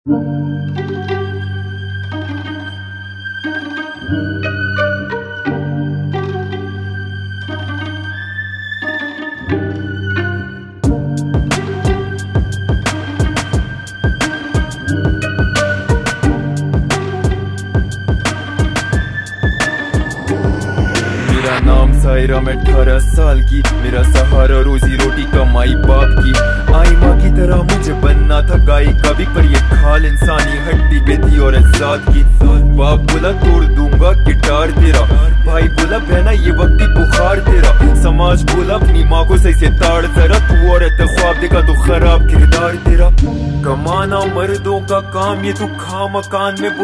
मेरा नाम सायरा, मैं 18 साल की, मेरा सहारा रोजी रोटी कमाई बाप की। आई माँ की तरह मुझे बनना था गायक कभी, पर ये खाल इंसानी हड्डी पे थी और आजाद की। बाप बोला तोड़ दूंगा गिटार तेरा, भाई बोला बहना ये वक्ती बुखार तेरा, समाज बोला अपनी माँ को सही से ताड़ जरा, तू और ख्वाब देखा तो खराब किरदार तेरा। कमाना मर्दों का काम, ये तू खा मकान में